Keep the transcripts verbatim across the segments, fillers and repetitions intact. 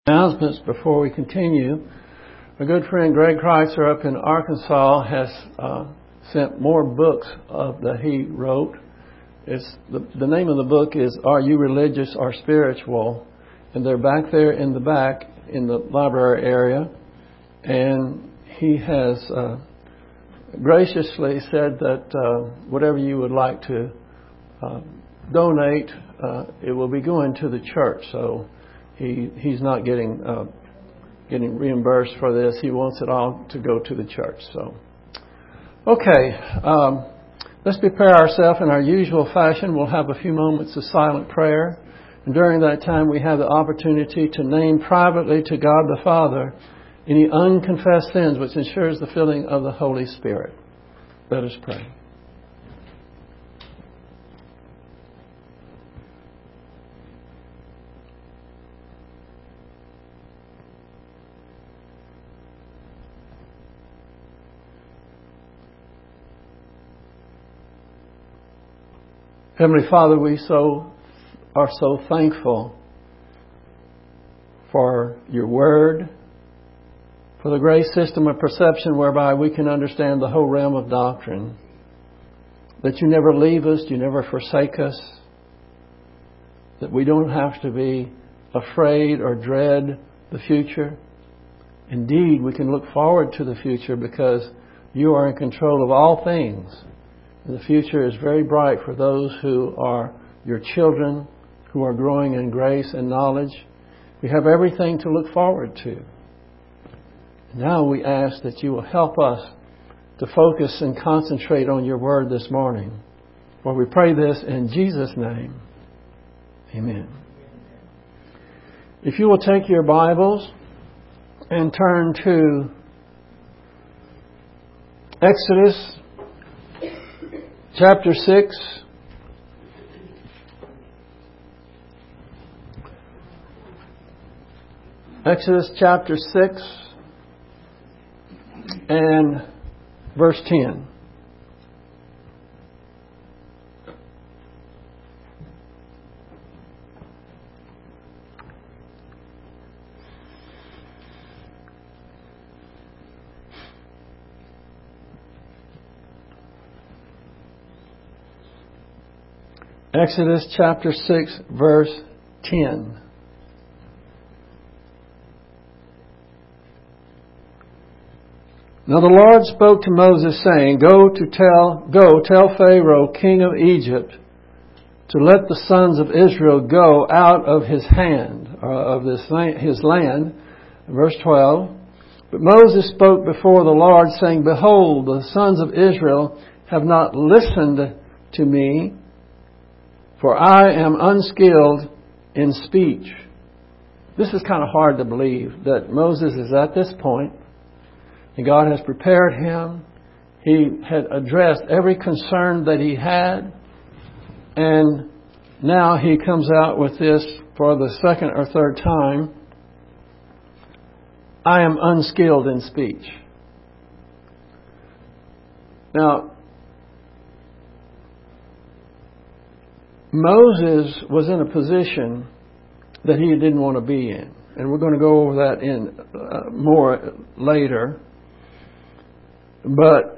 Announcements before we continue. My good friend Greg Kreitzer up in Arkansas has uh, sent more books of that he wrote. It's the, the name of the book is Are You Religious or Spiritual? And they're back there in the back in the library area. And he has uh, graciously said that uh, whatever you would like to uh, donate, uh, it will be going to the church. So He he's not getting uh, getting reimbursed for this. He wants it all to go to the church. So, okay, um, let's prepare ourselves in our usual fashion. We'll have a few moments of silent prayer, and during that time, we have the opportunity to name privately to God the Father any unconfessed sins, which ensures the filling of the Holy Spirit. Let us pray. Heavenly Father, we so are so thankful for your word, for the great system of perception whereby we can understand the whole realm of doctrine, that you never leave us, you never forsake us, that we don't have to be afraid or dread the future. Indeed, we can look forward to the future because you are in control of all things. The future is very bright for those who are your children, who are growing in grace and knowledge. We have everything to look forward to. Now we ask that you will help us to focus and concentrate on your word this morning. For we pray this in Jesus' name. Amen. If you will take your Bibles and turn to Exodus Chapter six. Exodus chapter six and verse ten. Exodus chapter six, verse ten. Now the Lord spoke to Moses, saying, Go to tell, go tell Pharaoh, king of Egypt, to let the sons of Israel go out of his hand, or of this his land. Verse twelve. But Moses spoke before the Lord, saying, Behold, the sons of Israel have not listened to me, for I am unskilled in speech. This is kind of hard to believe that Moses is at this point, and God has prepared him. He had addressed every concern that he had, and now he comes out with this for the second or third time. I am unskilled in speech. Now, Moses was in a position that he didn't want to be in. And we're going to go over that in uh, more later. But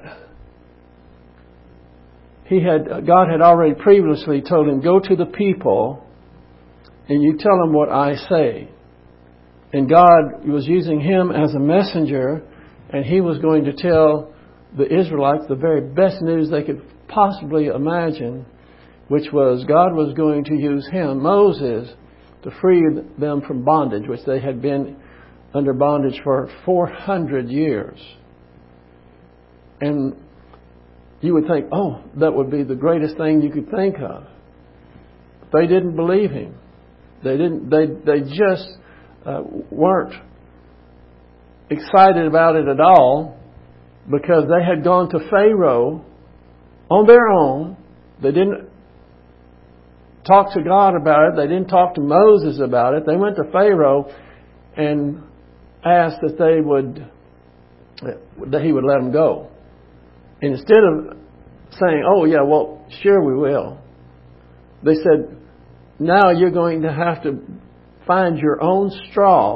he had God had already previously told him, go to the people and you tell them what I say. And God was using him as a messenger, and he was going to tell the Israelites the very best news they could possibly imagine, which was God was going to use him, Moses, to free them from bondage, which they had been under bondage for four hundred years. And you would think, oh, that would be the greatest thing you could think of. They didn't believe him. They didn't. They they just uh, weren't excited about it at all, because they had gone to Pharaoh on their own. They didn't talk to God about it. They didn't talk to Moses about it. They went to Pharaoh and asked that they would that he would let them go. And instead of saying, "Oh yeah, well, sure we will," they said, "Now you're going to have to find your own straw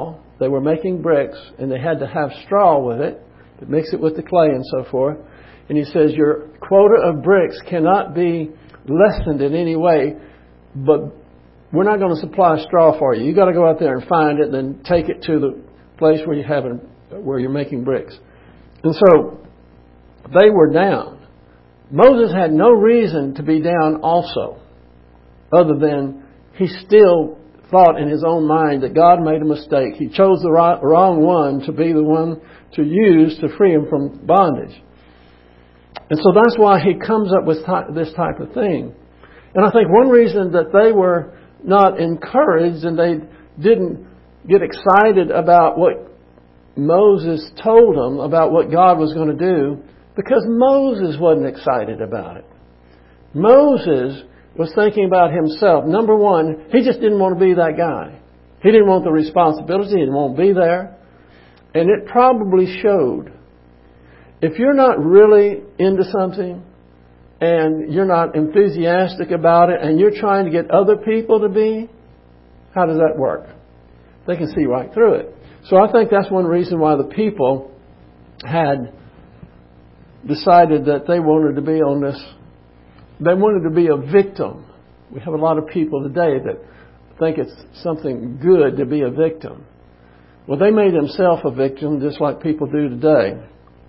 they were making bricks, and they had to have straw with it to mix it with the clay and so forth. And he says, your quota of bricks cannot be lessened in any way, but we're not going to supply straw for you. You got to go out there and find it, and then take it to the place where you have it, where you're making bricks. And so they were down. Moses had no reason to be down also, other than he still thought in his own mind that God made a mistake. He chose the right, wrong one to be the one to use to free him from bondage. And so that's why he comes up with ty- this type of thing. And I think one reason that they were not encouraged and they didn't get excited about what Moses told them about what God was going to do, because Moses wasn't excited about it. Moses was thinking about himself. Number one, he just didn't want to be that guy. He didn't want the responsibility. He didn't want to be there. And it probably showed. If you're not really into something and you're not enthusiastic about it and you're trying to get other people to be, how does that work? They can see right through it. So I think that's one reason why the people had decided that they wanted to be on this. They wanted to be a victim. We have a lot of people today that think it's something good to be a victim. Well, they made themselves a victim just like people do today.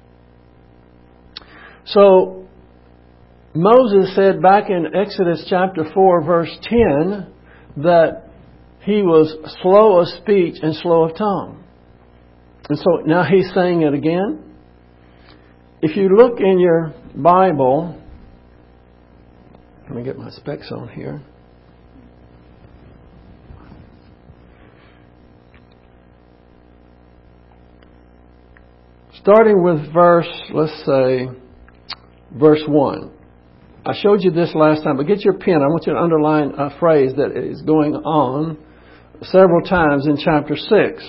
So Moses said back in Exodus chapter four verse ten that he was slow of speech and slow of tongue. And so now he's saying it again. If you look in your Bible, let me get my specs on here. Starting with verse, let's say, verse one. I showed you this last time, but get your pen. I want you to underline a phrase that is going on several times in chapter six.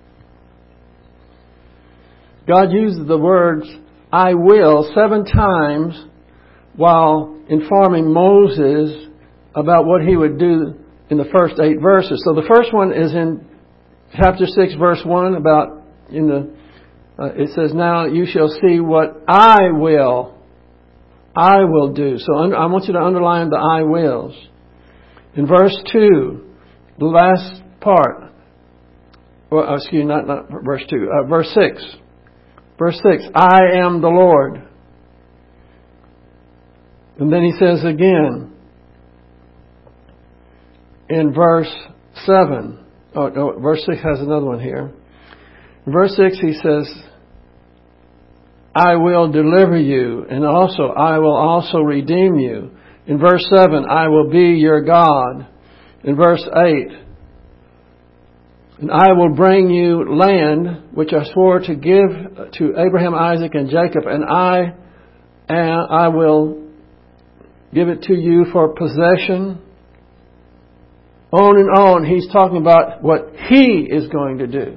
God uses the words, I will, seven times while informing Moses about what he would do in the first eight verses. So the first one is in chapter six, verse one, about in the, uh, it says, now you shall see what I will, I will do. So under, I want you to underline the I wills. In verse two, the last part, well, excuse me, not, not verse two, uh, verse six. Verse six, I am the Lord. And then he says again in verse seven. Oh, no, verse six has another one here. In verse six he says, I will deliver you, and also I will also redeem you. In verse seven, I will be your God. In verse eight, and I will bring you land which I swore to give to Abraham, Isaac, and Jacob, and I, and I will give it to you for possession. On and on, he's talking about what he is going to do.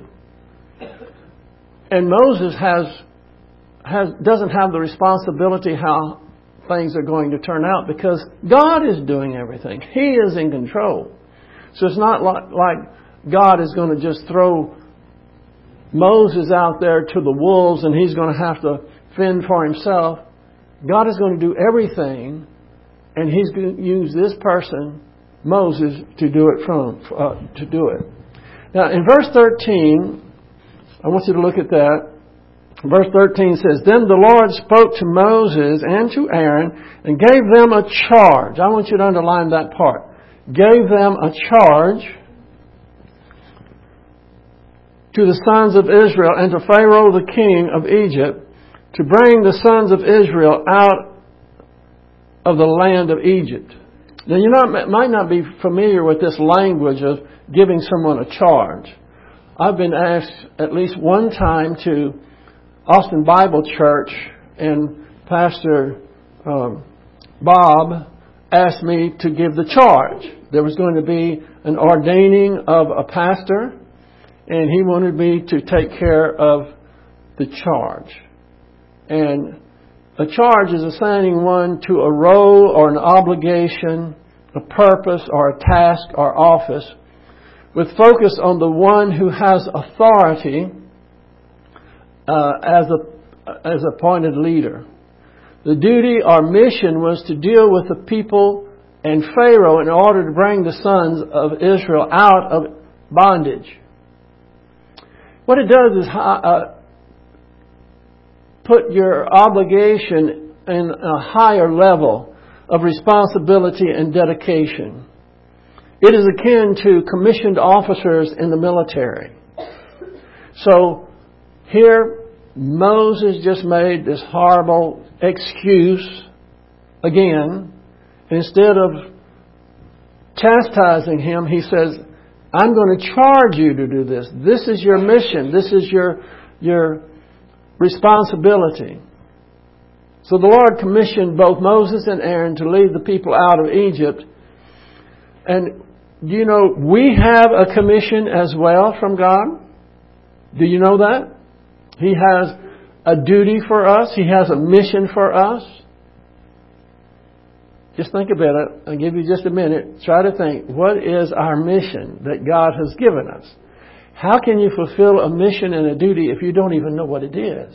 And Moses has, has doesn't have the responsibility how things are going to turn out, because God is doing everything. He is in control. So it's not like, like God is going to just throw Moses out there to the wolves and he's going to have to fend for himself. God is going to do everything, and he's going to use this person, Moses, to do it from uh, to do it. Now in verse thirteen, I want you to look at that. Verse thirteen says, then the Lord spoke to Moses and to Aaron and gave them a charge. I want you to underline that part. Gave them a charge to the sons of Israel and to Pharaoh the king of Egypt to bring the sons of Israel out of the land of Egypt. Now you not, might not be familiar with this language of giving someone a charge. I've been asked at least one time to Austin Bible Church, and Pastor um, Bob asked me to give the charge. There was going to be an ordaining of a pastor, and he wanted me to take care of the charge. And a charge is assigning one to a role or an obligation, a purpose or a task or office, with focus on the one who has authority uh, as a as appointed leader. The duty or mission was to deal with the people and Pharaoh in order to bring the sons of Israel out of bondage. What it does is uh, put your obligation in a higher level of responsibility and dedication. It is akin to commissioned officers in the military. So here Moses just made this horrible excuse again. Instead of chastising him, he says, I'm going to charge you to do this. This is your mission. This is your, your responsibility. So the Lord commissioned both Moses and Aaron to lead the people out of Egypt. And do you know, we have a commission as well from God? Do you know that? He has a duty for us. He has a mission for us. Just think about it. I'll give you just a minute. Try to think, what is our mission that God has given us? How can you fulfill a mission and a duty if you don't even know what it is?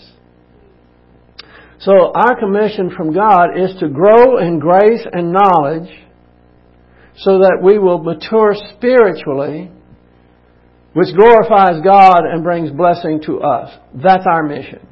So our commission from God is to grow in grace and knowledge so that we will mature spiritually, which glorifies God and brings blessing to us. That's our mission.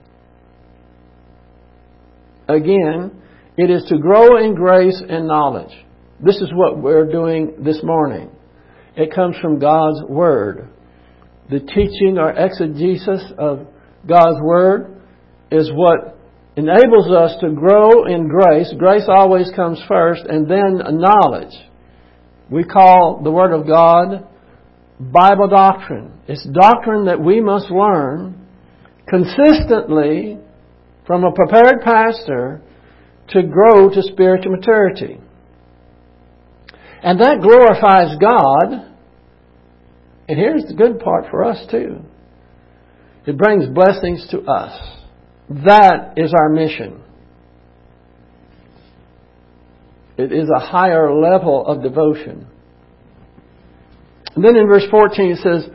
Again, it is to grow in grace and knowledge. This is what we're doing this morning. It comes from God's Word. The teaching or exegesis of God's Word is what enables us to grow in grace. Grace always comes first, and then knowledge. We call the Word of God Bible doctrine. It's doctrine that we must learn consistently from a prepared pastor to grow to spiritual maturity. And that glorifies God. And here's the good part for us too. It brings blessings to us. That is our mission. It is a higher level of devotion. And then in verse fourteen it says,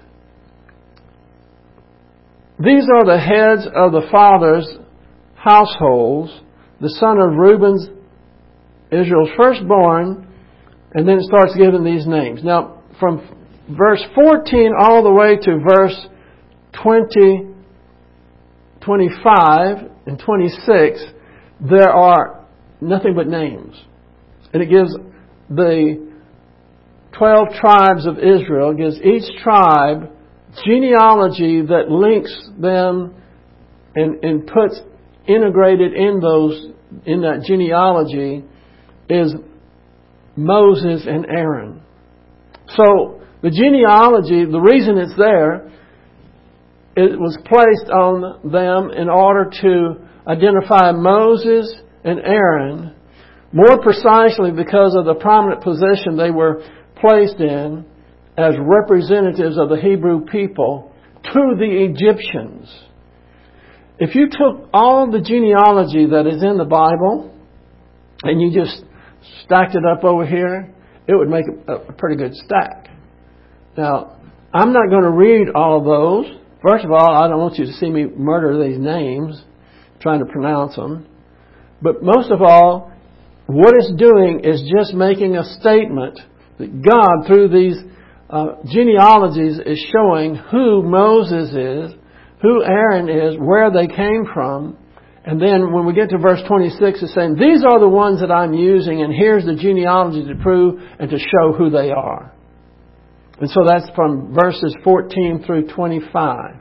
these are the heads of the fathers' households, the son of Reuben's, Israel's firstborn, and then it starts giving these names. Now, from verse fourteen all the way to verse twenty, twenty-five, and twenty-six, there are nothing but names. And it gives the twelve tribes of Israel, gives each tribe genealogy that links them and, and puts integrated in those, in that genealogy is Moses and Aaron. So the genealogy, the reason it's there, it was placed on them in order to identify Moses and Aaron more precisely because of the prominent position they were placed in as representatives of the Hebrew people to the Egyptians. If you took all the genealogy that is in the Bible and you just stacked it up over here, it would make a, a pretty good stack. Now, I'm not going to read all of those. First of all, I don't want you to see me murder these names, trying to pronounce them. But most of all, what it's doing is just making a statement that God, through these uh, genealogies, is showing who Moses is, who Aaron is, where they came from. And then when we get to verse twenty-six, it's saying, these are the ones that I'm using, and here's the genealogy to prove and to show who they are. And so that's from verses fourteen through twenty-five.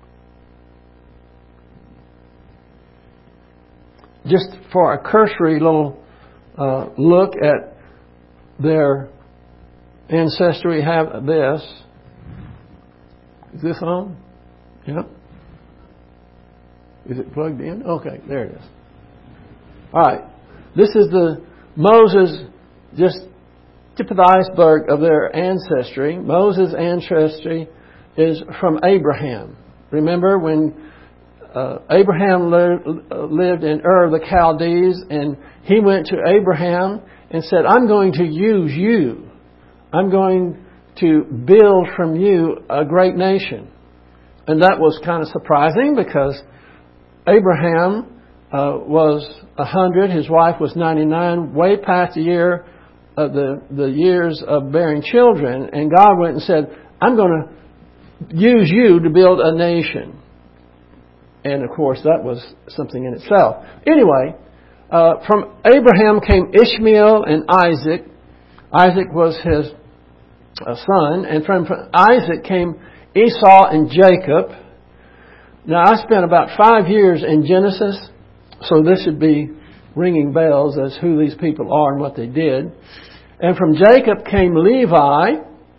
Just for a cursory little uh, look at their ancestry, we have this. Is this on? Yeah. Is it plugged in? Okay, there it is. All right. This is the Moses, just tip of the iceberg of their ancestry. Moses' ancestry is from Abraham. Remember when uh, Abraham lived, lived in Ur of the Chaldees, and he went to Abraham and said, I'm going to use you. I'm going to build from you a great nation. And that was kind of surprising because Abraham uh, was one hundred, his wife was ninety-nine, way past the year of the, the years of bearing children. And God went and said, I'm going to use you to build a nation. And of course, that was something in itself. Anyway, uh, from Abraham came Ishmael and Isaac. Isaac was his uh, son. And from, from Isaac came Esau and Jacob. Now, I spent about five years in Genesis, so this should be ringing bells as who these people are and what they did. And from Jacob came Levi.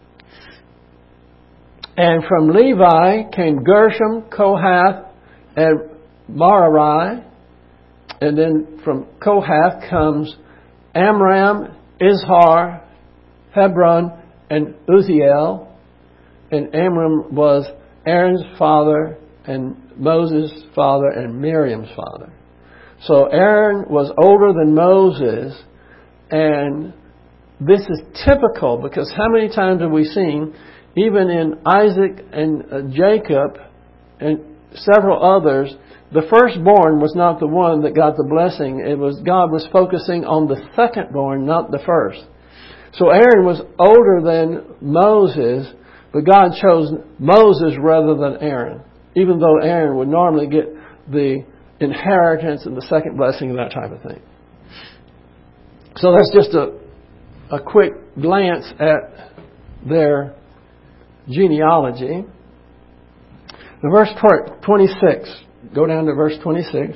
And from Levi came Gershom, Kohath, and Merari. And then from Kohath comes Amram, Izhar, Hebron, and Uzziel. And Amram was Aaron's father and Moses' father and Miriam's father. So Aaron was older than Moses, and this is typical because how many times have we seen, even in Isaac and uh, Jacob and several others, the firstborn was not the one that got the blessing. It was God was focusing on the secondborn, not the first. So Aaron was older than Moses, but God chose Moses rather than Aaron, even though Aaron would normally get the inheritance and the second blessing and that type of thing. So that's just a, a quick glance at their genealogy. The verse twenty-six. Go down to verse twenty-six.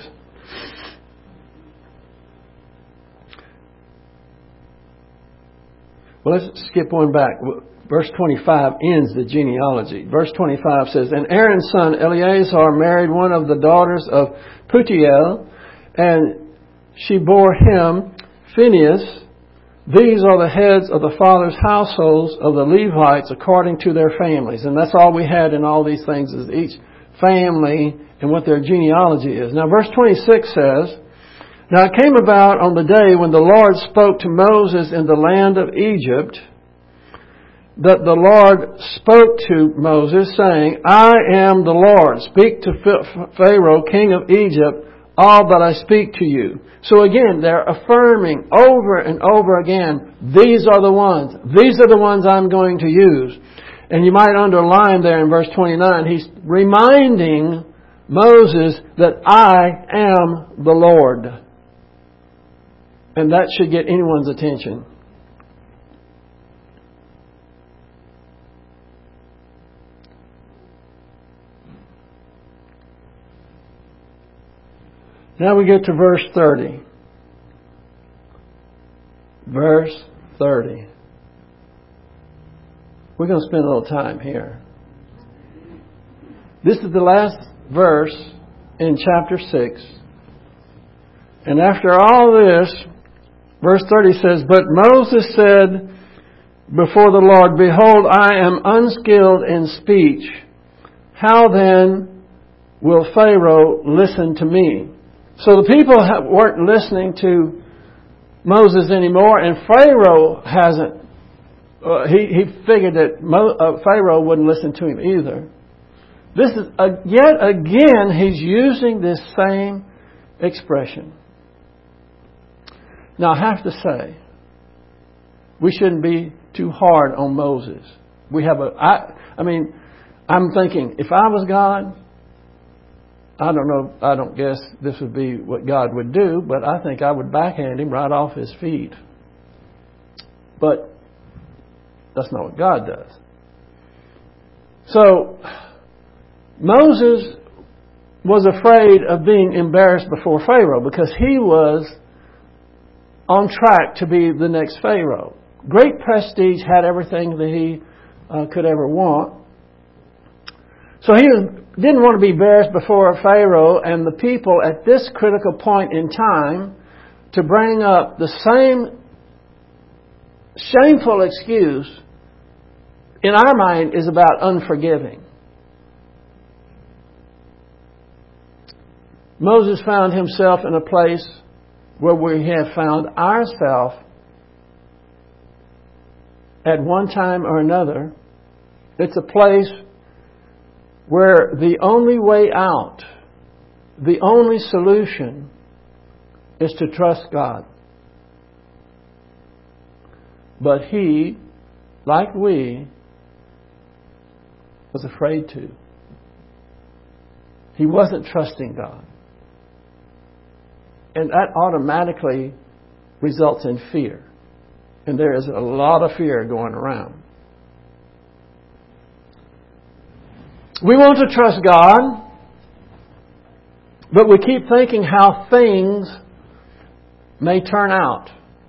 Well, let's skip one back. Verse twenty-five ends the genealogy. Verse twenty-five says, And Aaron's son Eleazar married one of the daughters of Putiel, and she bore him Phinehas. These are the heads of the fathers' households of the Levites according to their families. And that's all we had in all these things, is each family and what their genealogy is. Now verse twenty-six says, Now it came about on the day when the Lord spoke to Moses in the land of Egypt, that the Lord spoke to Moses, saying, I am the Lord. Speak to Pharaoh, king of Egypt, all that I speak to you. So again, they're affirming over and over again, these are the ones. These are the ones I'm going to use. And you might underline there in verse twenty-nine, he's reminding Moses that I am the Lord. And that should get anyone's attention. Now we get to verse thirty. Verse thirty. We're going to spend a little time here. This is the last verse in chapter six. And after all this, verse thirty says, But Moses said before the Lord, Behold, I am unskilled in speech. How then will Pharaoh listen to me? So the people weren't listening to Moses anymore, and Pharaoh hasn't. Uh, he, he figured that Mo, uh, Pharaoh wouldn't listen to him either. This is uh, yet again he's using this same expression. Now I have to say, we shouldn't be too hard on Moses. We have a. I, I mean, I'm thinking if I was God. I don't know, I don't guess this would be what God would do, but I think I would backhand him right off his feet. But that's not what God does. So, Moses was afraid of being embarrassed before Pharaoh because he was on track to be the next Pharaoh. Great prestige, had everything that he uh, could ever want. So he was, didn't want to be embarrassed before Pharaoh and the people at this critical point in time to bring up the same shameful excuse in our mind is about unforgiving. Moses found himself in a place where we have found ourselves at one time or another. It's a place where the only way out, the only solution, is to trust God. But he, like we, was afraid to. He wasn't trusting God. And that automatically results in fear. And there is a lot of fear going around. We want to trust God, but we keep thinking how things may turn out.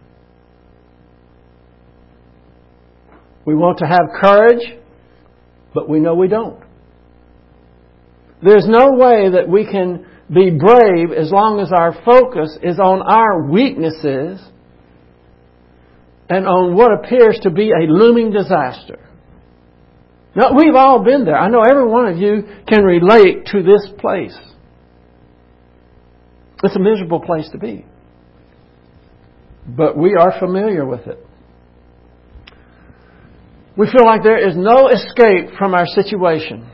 We want to have courage, but we know we don't. There's no way that we can be brave as long as our focus is on our weaknesses and on what appears to be a looming disaster. Now, we've all been there. I know every one of you can relate to this place. It's a miserable place to be. But we are familiar with it. We feel like there is no escape from our situation.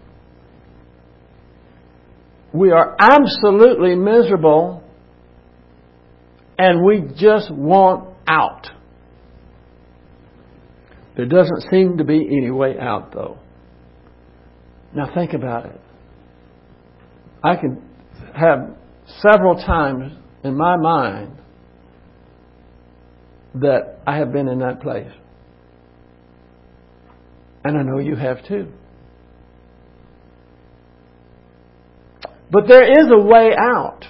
We are absolutely miserable and we just want out. There doesn't seem to be any way out, though. Now think about it. I can have several times in my mind that I have been in that place. And I know you have too. But there is a way out.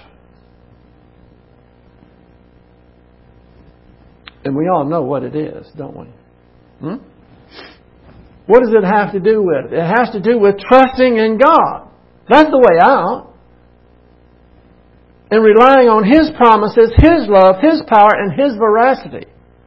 And we all know what it is, don't we? Hmm? What does it have to do with? It has to do with trusting in God. That's the way out. And relying on His promises, His love, His power, and His veracity.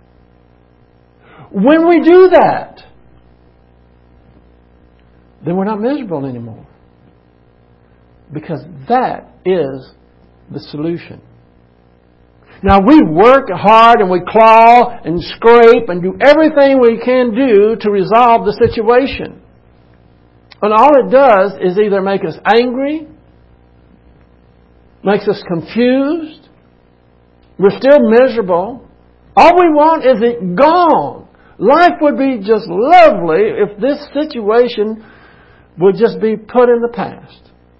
When we do that, then we're not miserable anymore. Because that is the solution. Now, we work hard and we claw and scrape and do everything we can do to resolve the situation. And all it does is either make us angry, makes us confused, we're still miserable. All we want is it gone. Life would be just lovely if this situation would just be put in the past.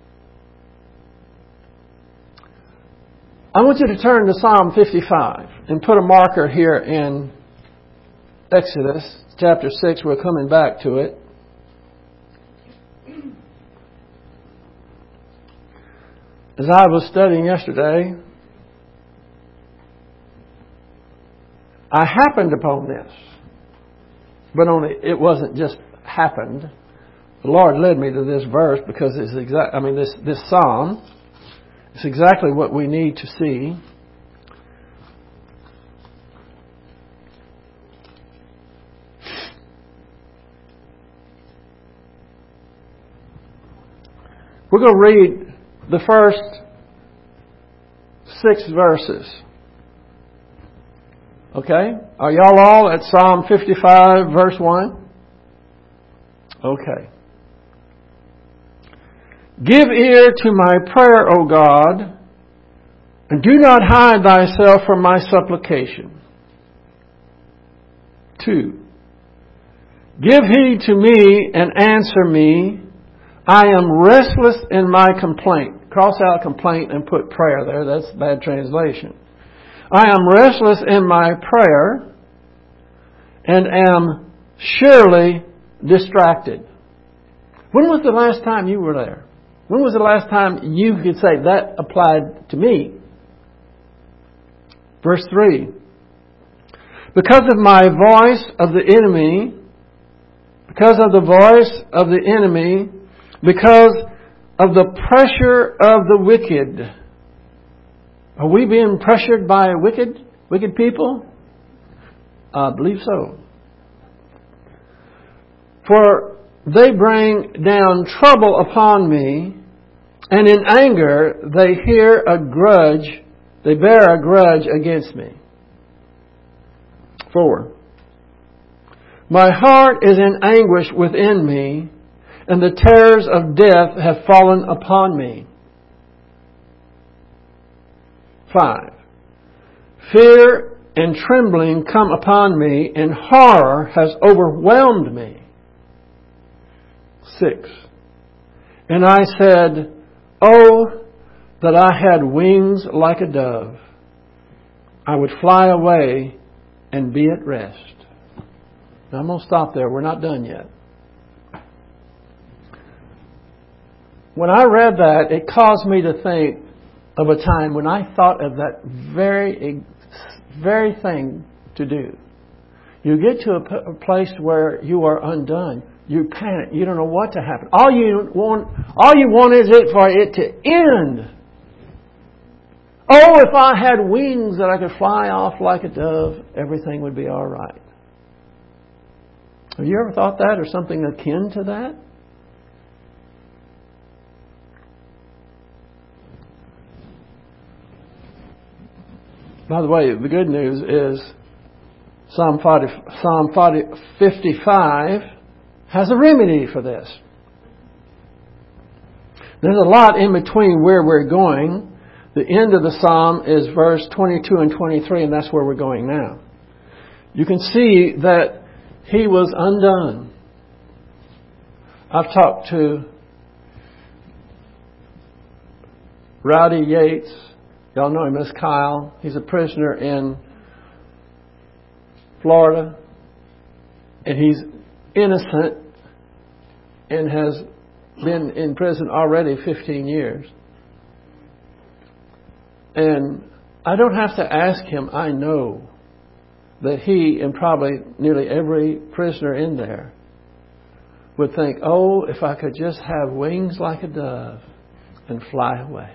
I want you to turn to Psalm fifty-five and put a marker here in Exodus chapter six. We're coming back to it. As I was studying yesterday, I happened upon this. But only it wasn't just happened. The Lord led me to this verse because it's exact. I mean, this this psalm. It's exactly what we need to see. We're going to read the first six verses. Okay? Are y'all all at Psalm fifty-five, verse one? Okay. Give ear to my prayer, O God, and do not hide thyself from my supplication. Two. Give heed to me and answer me. I am restless in my complaint. Cross out complaint and put prayer there. That's a bad translation. I am restless in my prayer and am surely distracted. When was the last time you were there? When was the last time you could say that applied to me? Verse three. Because of my voice of the enemy, because of the voice of the enemy, because of the pressure of the wicked. Are we being pressured by wicked, wicked people? I believe so. For they bring down trouble upon me, and in anger they hear a grudge, they bear a grudge against me. Four. My heart is in anguish within me, and the terrors of death have fallen upon me. Five. Fear and trembling come upon me, and horror has overwhelmed me. Six. And I said, Oh, that I had wings like a dove. I would fly away and be at rest. Now I'm going to stop there. We're not done yet. When I read that, it caused me to think of a time when I thought of that very, very thing to do. You get to a place where you are undone. You panic. You don't know what to happen. All you want, all you want is it for it to end. Oh, if I had wings that I could fly off like a dove, everything would be all right. Have you ever thought that, or something akin to that? By the way, the good news is Psalm forty, Psalm forty, fifty-five has a remedy for this. There's a lot in between where we're going. The end of the psalm is verse twenty-two and twenty-three, and that's where we're going now. You can see that he was undone. I've talked to Rowdy Yates. Y'all know him as Kyle. He's a prisoner in Florida. And he's innocent and has been in prison already fifteen years. And I don't have to ask him. I know that he and probably nearly every prisoner in there would think, oh, if I could just have wings like a dove and fly away.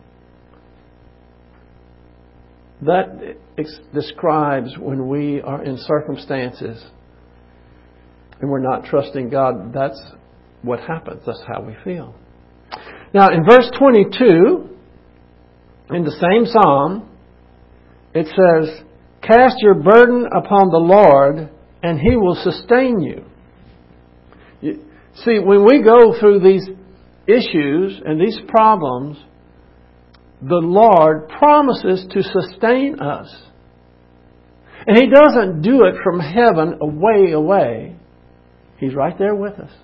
That ex- describes when we are in circumstances and we're not trusting God. That's what happens. That's how we feel. Now, in verse twenty-two, in the same psalm, it says, Cast your burden upon the Lord, and He will sustain you. you. See, when we go through these issues and these problems, the Lord promises to sustain us. And He doesn't do it from heaven away, away. He's right there with us.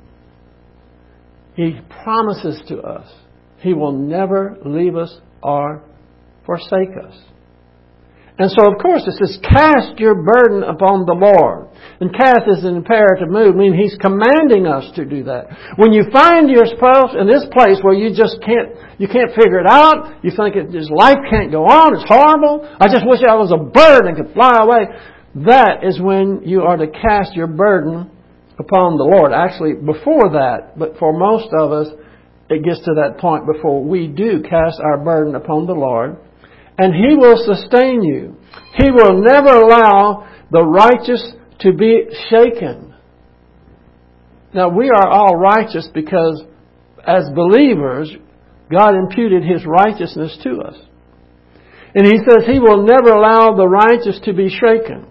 He promises to us He will never leave us or forsake us. And so, of course, it says, cast your burden upon the Lord. And cast is an imperative mood, meaning He's commanding us to do that. When you find yourself in this place where you just can't, you can't figure it out, you think it, this life can't go on, it's horrible, I just wish I was a bird and could fly away. That is when you are to cast your burden upon the Lord. Actually, before that, but for most of us, it gets to that point before we do cast our burden upon the Lord. And He will sustain you. He will never allow the righteous to be shaken. Now, we are all righteous because as believers, God imputed His righteousness to us. And He says He will never allow the righteous to be shaken,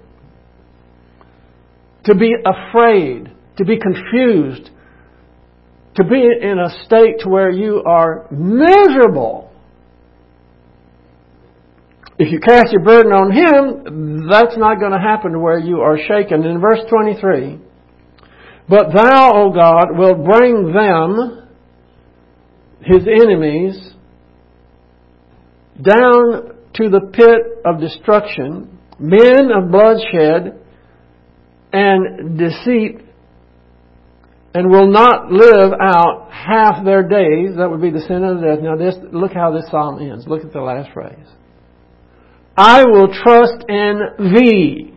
to be afraid, to be confused, to be in a state to where you are miserable. If you cast your burden on Him, that's not going to happen to where you are shaken. In verse twenty-three, But Thou, O God, wilt bring them, His enemies, down to the pit of destruction, men of bloodshed and deceit, and will not live out half their days. That would be the sin of death. Now, this, look how this psalm ends. Look at the last phrase. I will trust in Thee.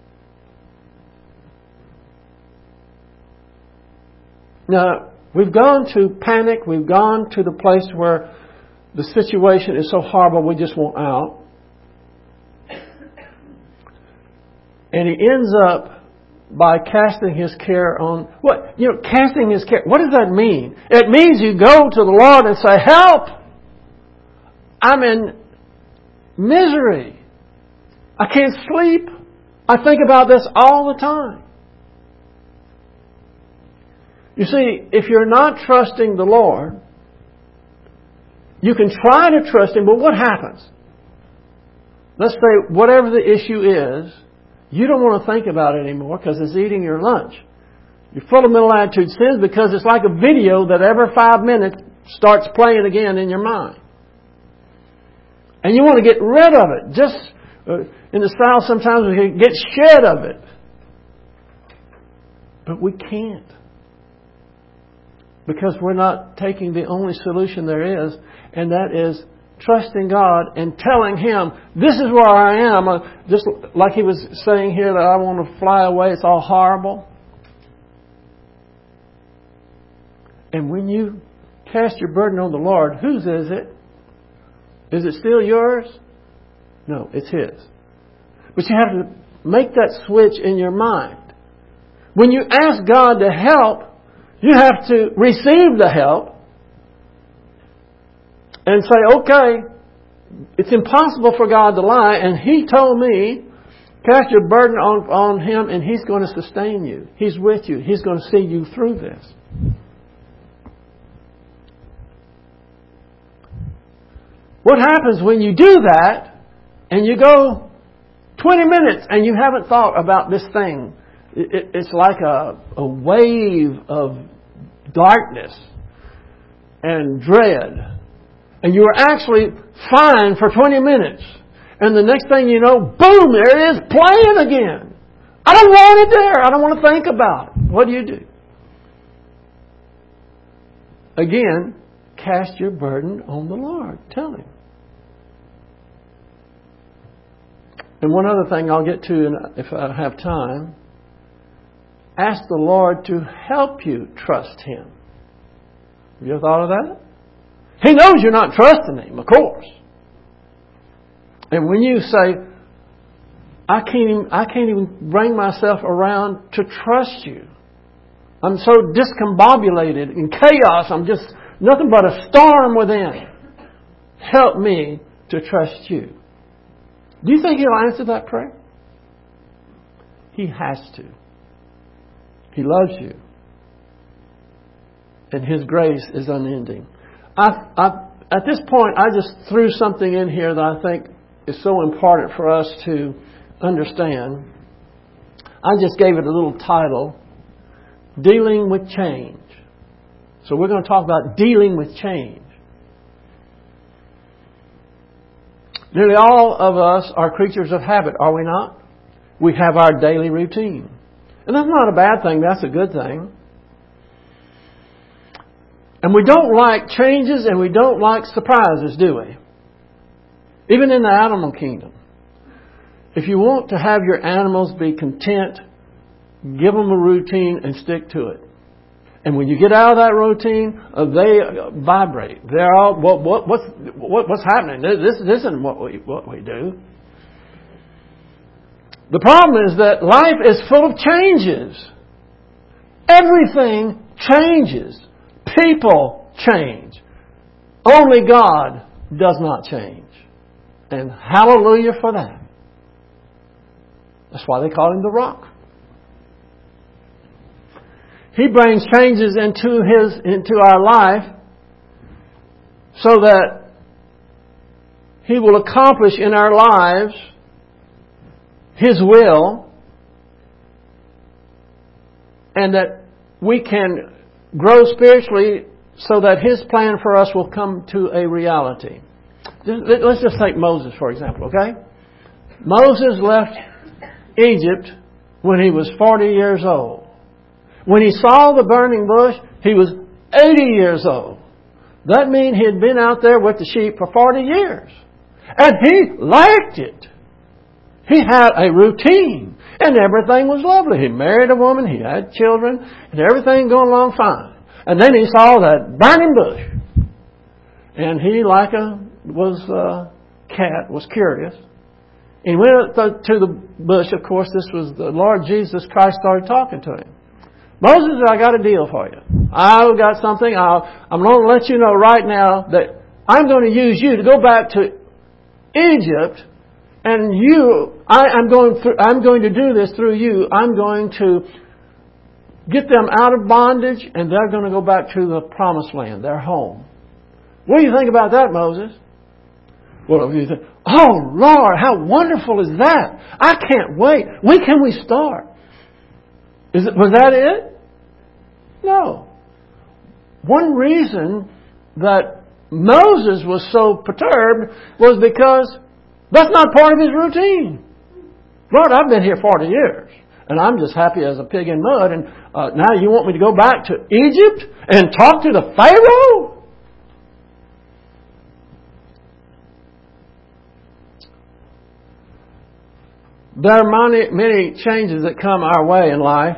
Now, we've gone to panic. We've gone to the place where the situation is so horrible we just want out. And he ends up by casting his care on... What? You know, casting his care. What does that mean? It means you go to the Lord and say, help! I'm in misery. I can't sleep. I think about this all the time. You see, if you're not trusting the Lord, you can try to trust Him, but what happens? Let's say whatever the issue is, you don't want to think about it anymore because it's eating your lunch. You're full of mental attitude sins because it's like a video that every five minutes starts playing again in your mind. And you want to get rid of it. Just uh, in the South, sometimes we can get shed of it. But we can't. Because we're not taking the only solution there is, and that is trusting God and telling Him, this is where I am. Uh, just like He was saying here that I want to fly away, it's all horrible. And when you cast your burden on the Lord, whose is it? Is it still yours? No, it's His. But you have to make that switch in your mind. When you ask God to help, you have to receive the help and say, okay, it's impossible for God to lie, and He told me, cast your burden on, on Him and He's going to sustain you. He's with you. He's going to see you through this. What happens when you do that and you go twenty minutes and you haven't thought about this thing? It, it's like a, a wave of darkness and dread. And you are actually fine for twenty minutes. And the next thing you know, boom, there it is playing again. I don't want it there. I don't want to think about it. What do you do? Again, cast your burden on the Lord. Tell Him. And one other thing I'll get to if I have time. Ask the Lord to help you trust Him. Have you ever thought of that? He knows you're not trusting Him, of course. And when you say, I can't even, I can't even bring myself around to trust you. I'm so discombobulated in chaos. I'm just nothing but a storm within. Help me to trust you. Do you think He'll answer that prayer? He has to. He loves you. And His grace is unending. I, I, at this point, I just threw something in here that I think is so important for us to understand. I just gave it a little title, Dealing with Change. So we're going to talk about dealing with change. Nearly all of us are creatures of habit, are we not? We have our daily routine. And that's not a bad thing, that's a good thing. And we don't like changes and we don't like surprises, do we? Even in the animal kingdom. If you want to have your animals be content, give them a routine and stick to it. And when you get out of that routine, uh, they uh, vibrate. They're all, what, what, what's, what, what's happening? This, this isn't what we, what we do. The problem is that life is full of changes. Everything changes. People change. Only God does not change. And hallelujah for that. That's why they call Him the Rock. He brings changes into His, into our life so that He will accomplish in our lives His will, and that we can grow spiritually so that His plan for us will come to a reality. Let's just take Moses, for example, okay? Moses left Egypt when he was forty years old. When he saw the burning bush, he was eighty years old. That means he had been out there with the sheep for forty years. And he liked it. He had a routine. And everything was lovely. He married a woman. He had children. And everything going along fine. And then he saw that burning bush. And he, like a was a cat, was curious. And he went up to the bush. Of course, this was the Lord Jesus Christ started talking to him. Moses, I got a deal for you. I've got something. I'll, I'm going to let you know right now that I'm going to use you to go back to Egypt, and you, I, I'm going through, I'm going to do this through you. I'm going to get them out of bondage, and they're going to go back to the promised land, their home. What do you think about that, Moses? Well, you think, oh, Lord, how wonderful is that? I can't wait. When can we start? Is it, was that it? No. One reason that Moses was so perturbed was because that's not part of his routine. Lord, I've been here forty years, and I'm just happy as a pig in mud, and uh, now you want me to go back to Egypt and talk to the Pharaoh? There are many, many changes that come our way in life.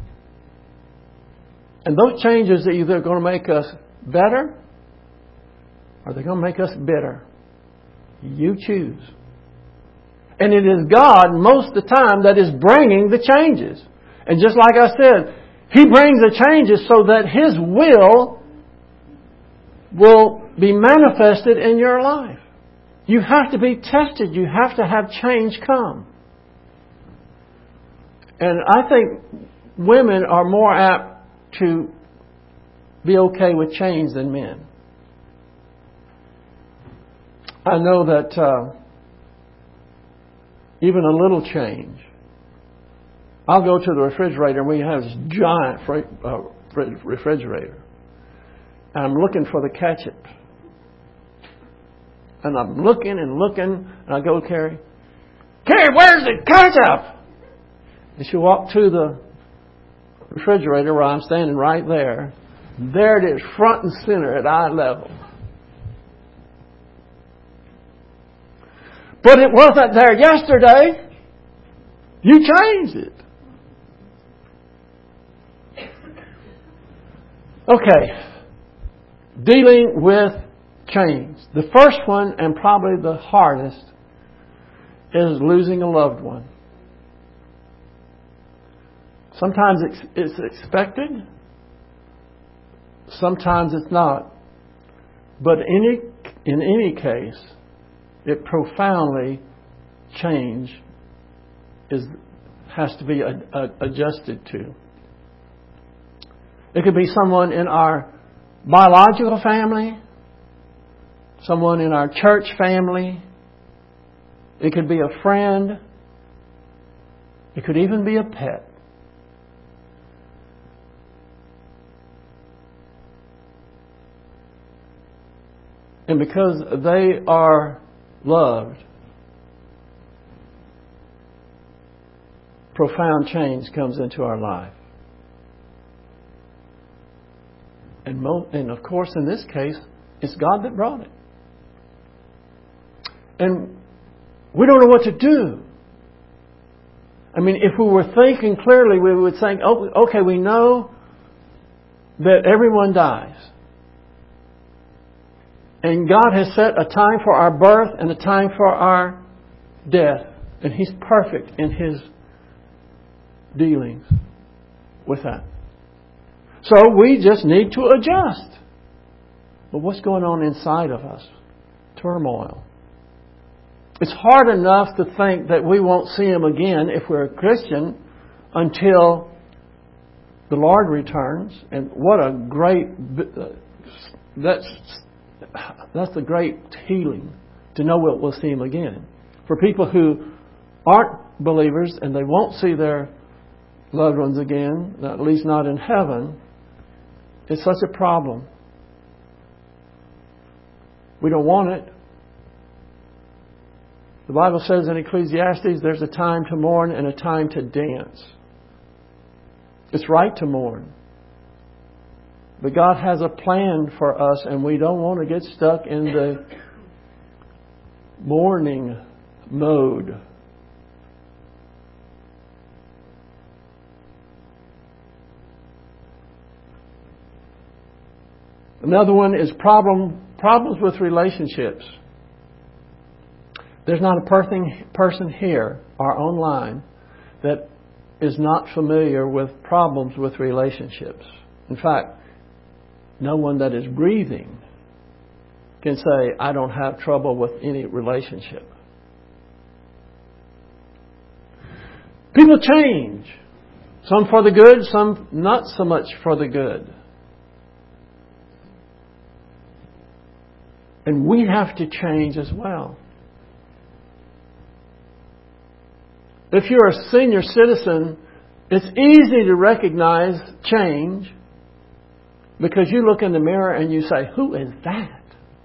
And those changes are either going to make us better or they're going to make us bitter. You choose. And it is God most of the time that is bringing the changes. And just like I said, He brings the changes so that His will will be manifested in your life. You have to be tested. You have to have change come. And I think women are more apt to be okay with change than men. I know that uh, even a little change. I'll go to the refrigerator and we have this giant fr- uh, refrigerator. And I'm looking for the ketchup. And I'm looking and looking and I go, Carrie, Carrie, where's the ketchup? And she walked to the refrigerator where I'm standing right there. There it is, front and center at eye level. But it wasn't there yesterday. You changed it. Okay. Dealing with change. The first one, and probably the hardest, is losing a loved one. Sometimes it's expected. Sometimes it's not. But any, in any case, it profoundly change is has to be a, a, adjusted to. It could be someone in our biological family, someone in our church family. It could be a friend. It could even be a pet. And because they are loved, profound change comes into our life. And, mo- and of course, in this case, it's God that brought it. And we don't know what to do. I mean, if we were thinking clearly, we would think, oh, okay, we know that everyone dies. And God has set a time for our birth and a time for our death. And He's perfect in His dealings with that. So we just need to adjust. But what's going on inside of us? Turmoil. It's hard enough to think that we won't see Him again if we're a Christian until the Lord returns. And what a great... That's... That's the great healing, to know we'll, we'll see Him again. For people who aren't believers and they won't see their loved ones again, at least not in heaven, it's such a problem. We don't want it. The Bible says in Ecclesiastes, there's a time to mourn and a time to dance. It's right to mourn. But God has a plan for us, and we don't want to get stuck in the mourning mode. Another one is problem problems with relationships. There's not a person, person here or online that is not familiar with problems with relationships. In fact, no one that is breathing can say, I don't have trouble with any relationship. People change. Some for the good, some not so much for the good. And we have to change as well. If you're a senior citizen, it's easy to recognize change because you look in the mirror and you say, "Who is that?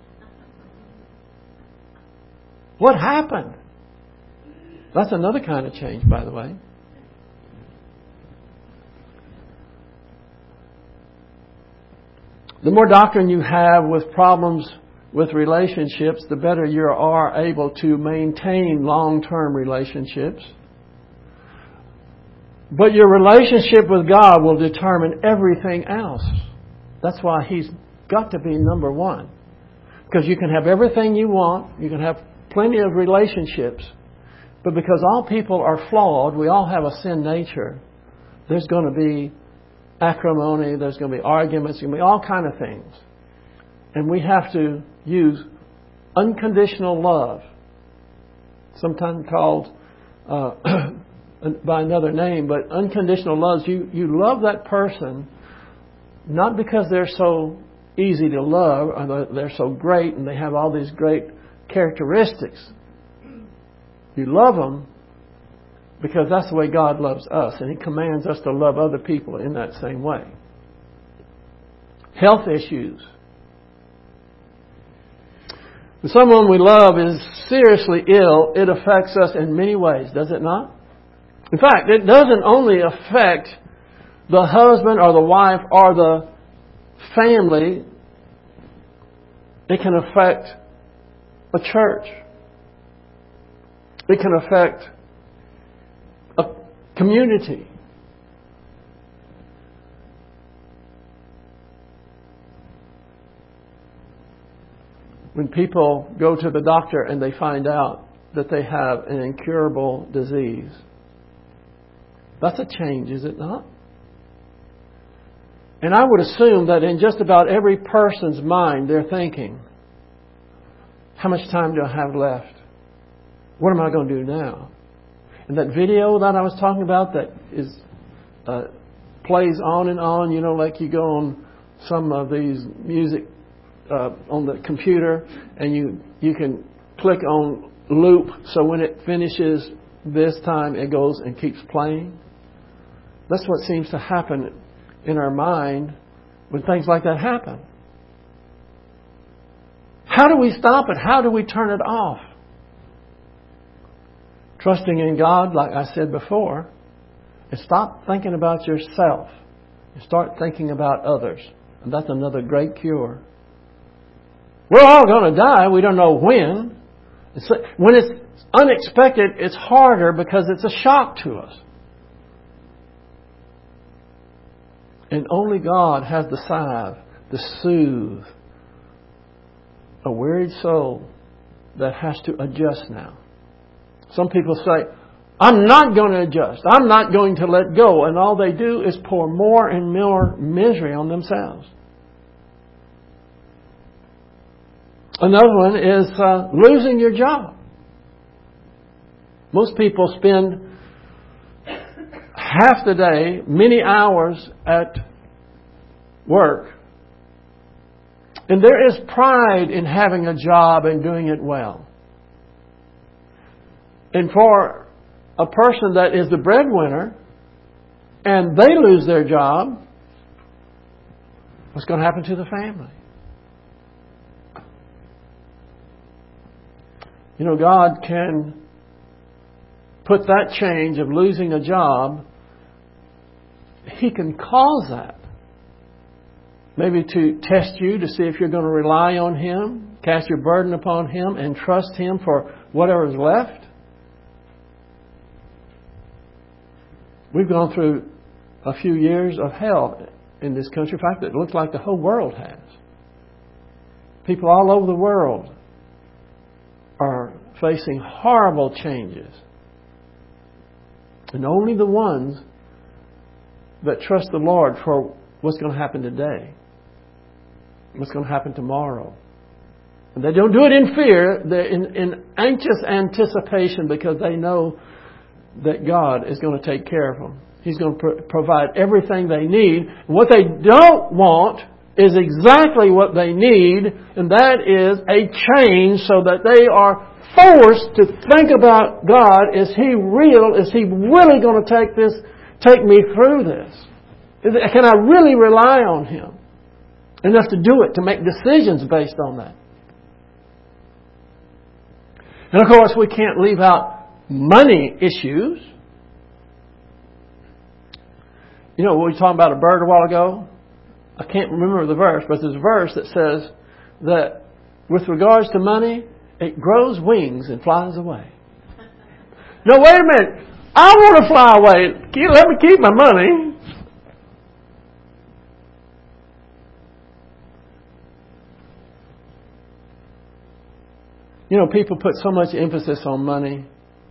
What happened?" That's another kind of change, by the way. The more doctrine you have with problems with relationships, the better you are able to maintain long-term relationships. But your relationship with God will determine everything else. That's why He's got to be number one. Because you can have everything you want, you can have plenty of relationships, but because all people are flawed, we all have a sin nature, there's going to be acrimony, there's going to be arguments, there's going to be all kind of things. And we have to use unconditional love, sometimes called uh, by another name, but unconditional love. You, you love that person not because they're so easy to love or they're so great and they have all these great characteristics. You love them because that's the way God loves us, and He commands us to love other people in that same way. Health issues. When someone we love is seriously ill, it affects us in many ways, does it not? In fact, it doesn't only affect the husband or the wife or the family. It can affect a church. It can affect a community. When people go to the doctor and they find out that they have an incurable disease, that's a change, is it not? And I would assume that in just about every person's mind, they're thinking, how much time do I have left? What am I going to do now? And that video that I was talking about that is uh, plays on and on, you know, like you go on some of these music uh, on the computer and you, you can click on loop, so when it finishes this time, it goes and keeps playing. That's what seems to happen in our mind when things like that happen. How do we stop it? How do we turn it off? Trusting in God, like I said before, and stop thinking about yourself and start thinking about others. And that's another great cure. We're all going to die. We don't know when. It's, when it's unexpected, it's harder because it's a shock to us. And only God has the salve to soothe a wearied soul that has to adjust now. Some people say, I'm not going to adjust. I'm not going to let go. And all they do is pour more and more misery on themselves. Another one is uh, losing your job. Most people spend half the day, many hours at work. And there is pride in having a job and doing it well. And for a person that is the breadwinner and they lose their job, what's going to happen to the family? You know, God can put that change of losing a job, He can cause that. Maybe to test you to see if you're going to rely on Him, cast your burden upon Him, and trust Him for whatever is left. We've gone through a few years of hell in this country. In fact, it looks like the whole world has. People all over the world are facing horrible changes. And only the ones that trust the Lord for what's going to happen today, what's going to happen tomorrow. And they don't do it in fear. They're in, in anxious anticipation because they know that God is going to take care of them. He's going to pro- provide everything they need. What they don't want is exactly what they need, and that is a change so that they are forced to think about God. Is He real? Is He really going to take this, take me through this? Is it, can I really rely on Him enough to do it, to make decisions based on that? And of course, we can't leave out money issues. You know, we were talking about a bird a while ago. I can't remember the verse, but there's a verse that says that with regards to money, it grows wings and flies away. No, wait a minute. I want to fly away. Let me keep my money. You know, people put so much emphasis on money.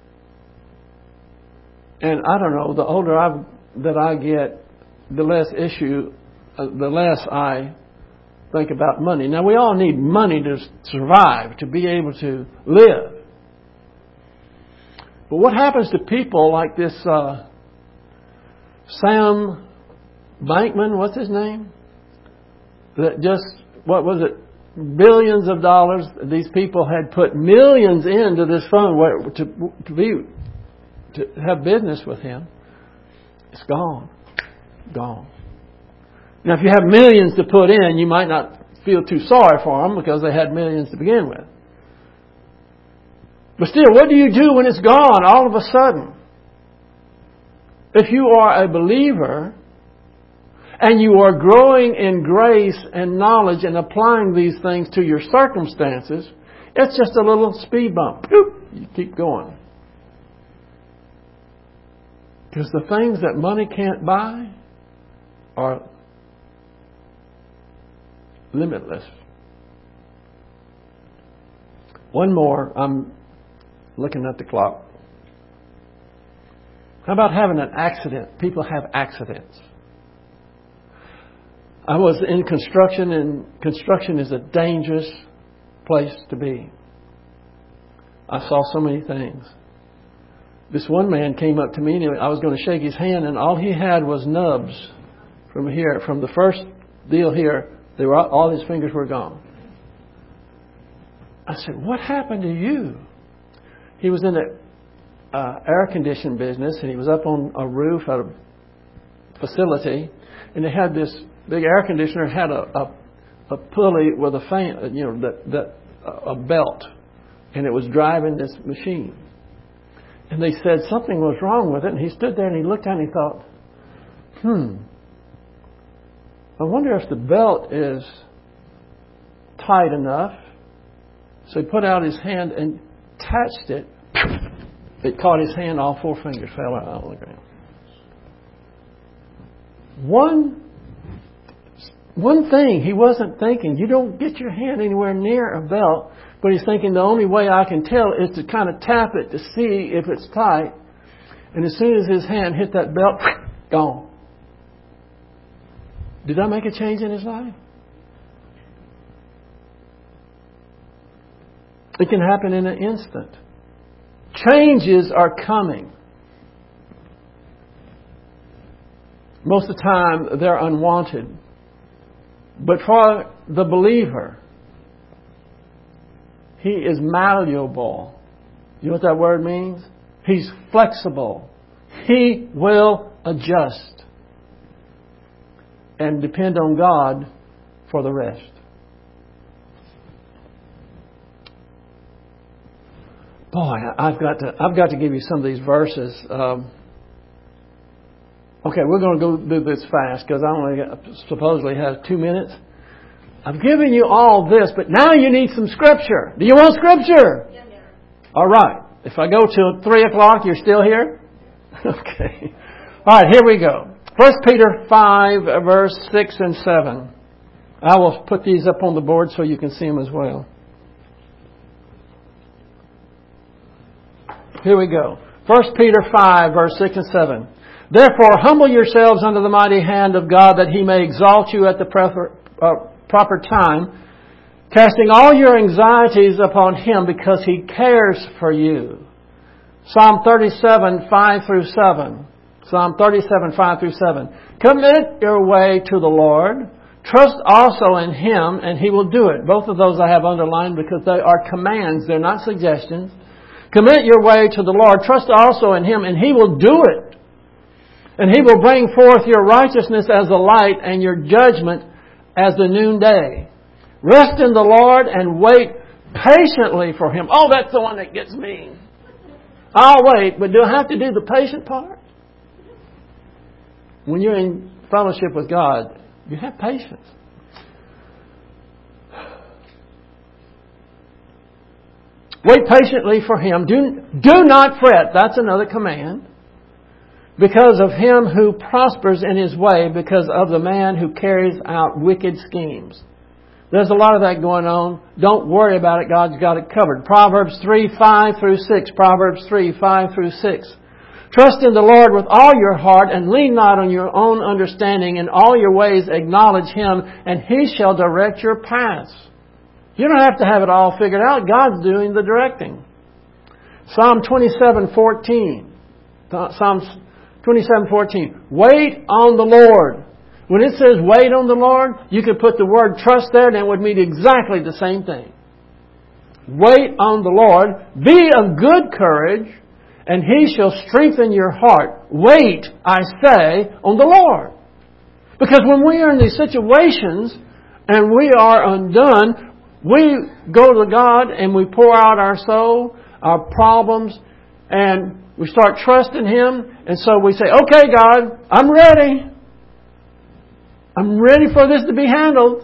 And I don't know, the older I that I get, the less issue, uh, the less I think about money. Now, we all need money to survive, to be able to live. But what happens to people like this uh, Sam Bankman, what's his name? That just, what was it, billions of dollars. These people had put millions into this fund where, to, to be to have business with him. It's gone. Gone. Now, if you have millions to put in, you might not feel too sorry for them because they had millions to begin with. But still, what do you do when it's gone all of a sudden? If you are a believer and you are growing in grace and knowledge and applying these things to your circumstances, it's just a little speed bump. You keep going. Because the things that money can't buy are limitless. One more. I'm looking at the clock. How about having an accident? People have accidents. I was in construction, and construction is a dangerous place to be. I saw so many things. This one man came up to me, and I was going to shake his hand, and all he had was nubs from here. From the first deal here, they were all his fingers were gone. I said, "What happened to you?" He was in the uh, air conditioning business, and he was up on a roof at a facility, and they had this big air conditioner had a a, a pulley with a fan, you know, that that a belt, and it was driving this machine. And they said something was wrong with it, and he stood there and he looked at it and he thought, hmm, I wonder if the belt is tight enough. So he put out his hand and touched it. It caught his hand, all four fingers fell out on the ground. One, one thing he wasn't thinking, you don't get your hand anywhere near a belt. But he's thinking the only way I can tell is to kind of tap it to see if it's tight. And as soon as his hand hit that belt, gone. Did that make a change in his life? It can happen in an instant. Changes are coming. Most of the time, they're unwanted. But for the believer, he is malleable. You know what that word means? He's flexible. He will adjust and depend on God for the rest. Boy, I've got to I've got to give you some of these verses. Um, okay, we're going to go do this fast because I only got, supposedly have two minutes. I've given you all this, but now you need some Scripture. Do you want Scripture? Yeah, yeah. All right. If I go till three o'clock, you're still here? Okay. All right, here we go. First Peter five, verse six and seven. I will put these up on the board so you can see them as well. Here we go. First Peter five, verse six and seven. Therefore, humble yourselves under the mighty hand of God, that He may exalt you at the prefer, uh, proper time, casting all your anxieties upon Him because He cares for you. Psalm thirty-seven, five through seven Psalm thirty-seven, five through seven. Commit your way to the Lord. Trust also in Him, and He will do it. Both of those I have underlined because they are commands. They're not suggestions. Commit your way to the Lord. Trust also in Him, and He will do it. And He will bring forth your righteousness as the light and your judgment as the noonday. Rest in the Lord and wait patiently for Him. Oh, that's the one that gets me. I'll wait, but do I have to do the patient part? When you're in fellowship with God, you have patience. Wait patiently for Him. Do, do not fret. That's another command. Because of him who prospers in his way, because of the man who carries out wicked schemes. There's a lot of that going on. Don't worry about it. God's got it covered. Proverbs three, five through six. Proverbs three, five through six. Trust in the Lord with all your heart and lean not on your own understanding. In all your ways acknowledge Him, and He shall direct your paths. You don't have to have it all figured out. God's doing the directing. Psalm twenty-seven, fourteen. Psalms twenty-seven, fourteen. Wait on the Lord. When it says wait on the Lord, you could put the word trust there and it would mean exactly the same thing. Wait on the Lord. Be of good courage, and He shall strengthen your heart. Wait, I say, on the Lord. Because when we are in these situations and we are undone, we go to God and we pour out our soul, our problems, and we start trusting Him. And so we say, okay, God, I'm ready. I'm ready for this to be handled.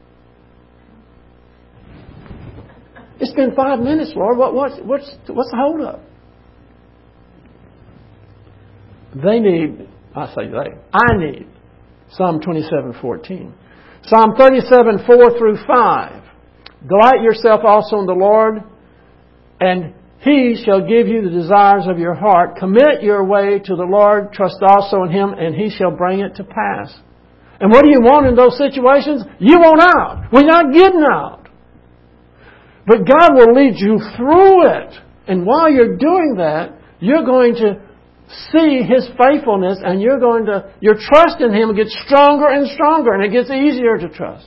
It's been five minutes, Lord. What, what, what's, what's the hold up? They need, I say they, I need Psalm twenty-seven, fourteen. Psalm thirty-seven, four through five. Delight yourself also in the Lord, and He shall give you the desires of your heart. Commit your way to the Lord. Trust also in Him, and He shall bring it to pass. And what do you want in those situations? You want out. We're not getting out. But God will lead you through it. And while you're doing that, you're going to see His faithfulness, and you're going to, your trust in Him gets stronger and stronger, and it gets easier to trust.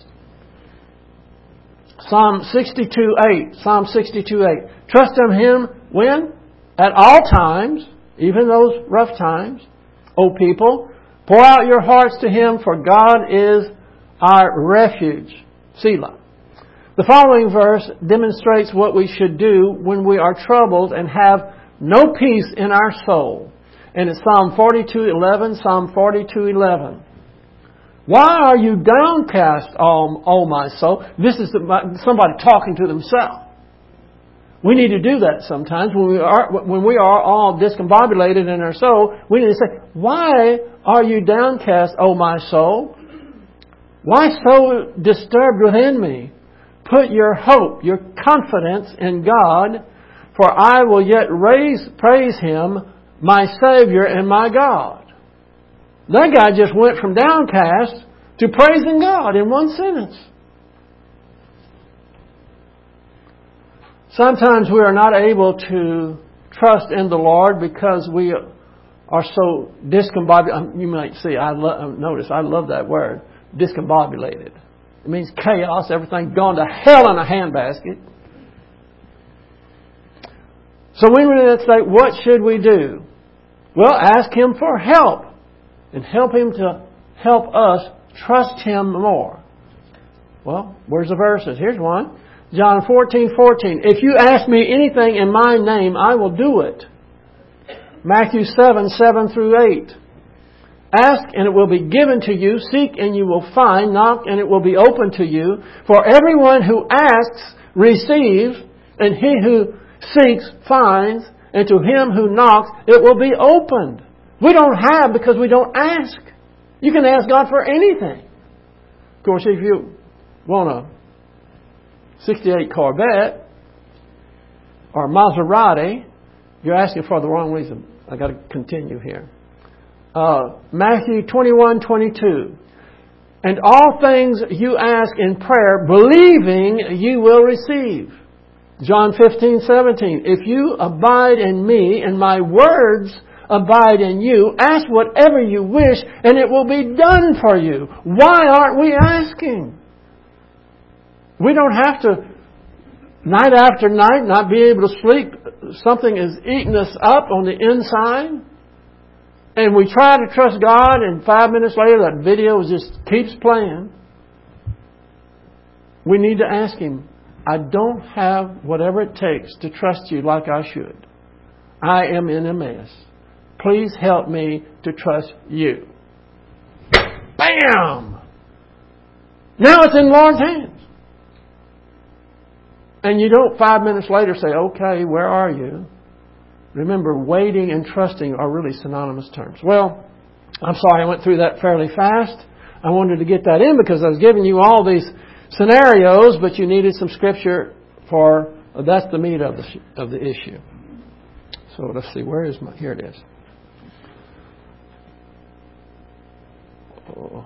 Psalm sixty-two, eight. Psalm sixty-two, eight. Trust in Him when? At all times, even those rough times. O people, pour out your hearts to Him, for God is our refuge. Selah. The following verse demonstrates what we should do when we are troubled and have no peace in our soul. And it's Psalm forty-two, eleven. Psalm forty-two, eleven. Why are you downcast, O, o my soul? This is somebody talking to themselves. We need to do that sometimes when we are when we are all discombobulated in our soul. We need to say, "Why are you downcast, O my soul? Why so disturbed within me? Put your hope, your confidence in God, for I will yet raise praise Him, my Savior and my God." That guy just went from downcast to praising God in one sentence. Sometimes we are not able to trust in the Lord because we are so discombobulated. You might see, I lo- notice, I love that word, discombobulated. It means chaos, everything gone to hell in a handbasket. So when we say, what should we do? Well, ask Him for help. And help Him to help us trust Him more. Well, where's the verses? Here's one. John fourteen, fourteen. If you ask me anything in my name, I will do it. Matthew seven, seven through eight. Ask and it will be given to you. Seek and you will find. Knock and it will be open to you. For everyone who asks receives, and he who seeks finds, and to him who knocks it will be opened. We don't have because we don't ask. You can ask God for anything. Of course, if you want a sixty-eight Corvette or Maserati, you're asking for the wrong reason. I've got to continue here. Uh, Matthew twenty-one, twenty-two. And all things you ask in prayer, believing you will receive. John fifteen, seventeen. If you abide in me and my words abide in you. Ask whatever you wish, and it will be done for you. Why aren't we asking? We don't have to, night after night, not be able to sleep. Something is eating us up on the inside. And we try to trust God, and five minutes later that video just keeps playing. We need to ask Him, I don't have whatever it takes to trust you like I should. I am in a mess. Please help me to trust you. Bam! Now it's in the Lord's hands. And you don't five minutes later say, okay, where are you? Remember, waiting and trusting are really synonymous terms. Well, I'm sorry I went through that fairly fast. I wanted to get that in because I was giving you all these scenarios, but you needed some scripture for, uh, that's the meat of the, of the issue. So let's see, where is my, here it is. Oh.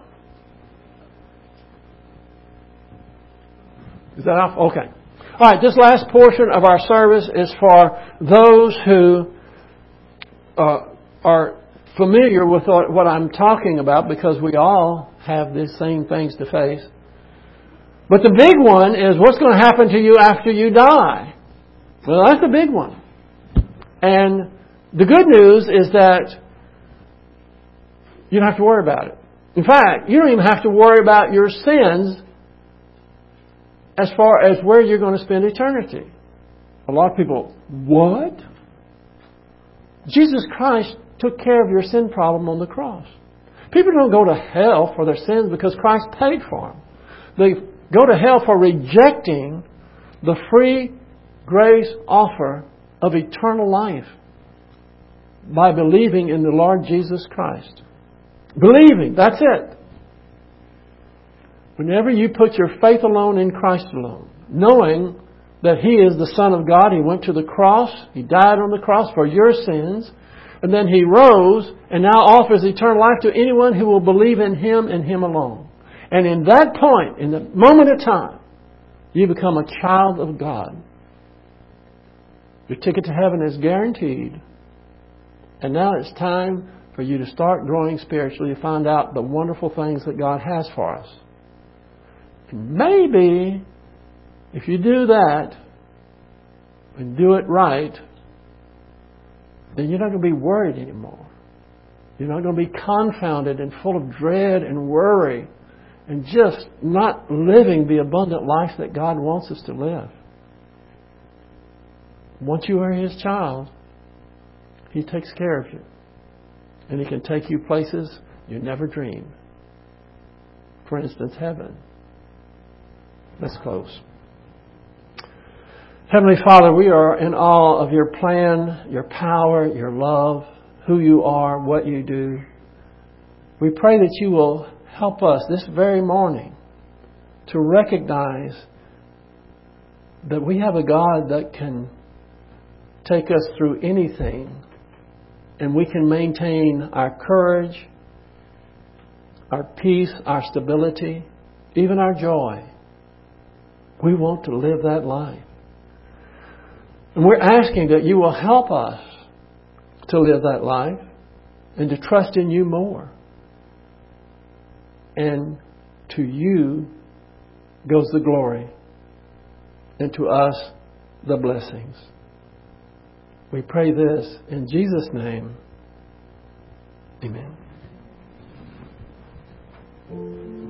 Is that off? Okay. All right, this last portion of our service is for those who uh, are familiar with what I'm talking about, because we all have these same things to face. But the big one is what's going to happen to you after you die. Well, that's the big one. And the good news is that you don't have to worry about it. In fact, you don't even have to worry about your sins as far as where you're going to spend eternity. A lot of people, what? Jesus Christ took care of your sin problem on the cross. People don't go to hell for their sins because Christ paid for them. They go to hell for rejecting the free grace offer of eternal life by believing in the Lord Jesus Christ. Believing, that's it. Whenever you put your faith alone in Christ alone, knowing that He is the Son of God, He went to the cross, He died on the cross for your sins, and then He rose and now offers eternal life to anyone who will believe in Him and Him alone. And in that point, in the moment of time, you become a child of God. Your ticket to heaven is guaranteed. And now it's time for you to start growing spiritually to find out the wonderful things that God has for us. Maybe if you do that and do it right, then you're not going to be worried anymore. You're not going to be confounded and full of dread and worry and just not living the abundant life that God wants us to live. Once you are His child, He takes care of you. And He can take you places you never dreamed. For instance, heaven. Let's close. Heavenly Father, we are in awe of Your plan, Your power, Your love, who You are, what You do. We pray that You will help us this very morning to recognize that we have a God that can take us through anything, and we can maintain our courage, our peace, our stability, even our joy. We want to live that life. And we're asking that You will help us to live that life and to trust in You more. And to You goes the glory, and to us the blessings. We pray this in Jesus' name. Amen.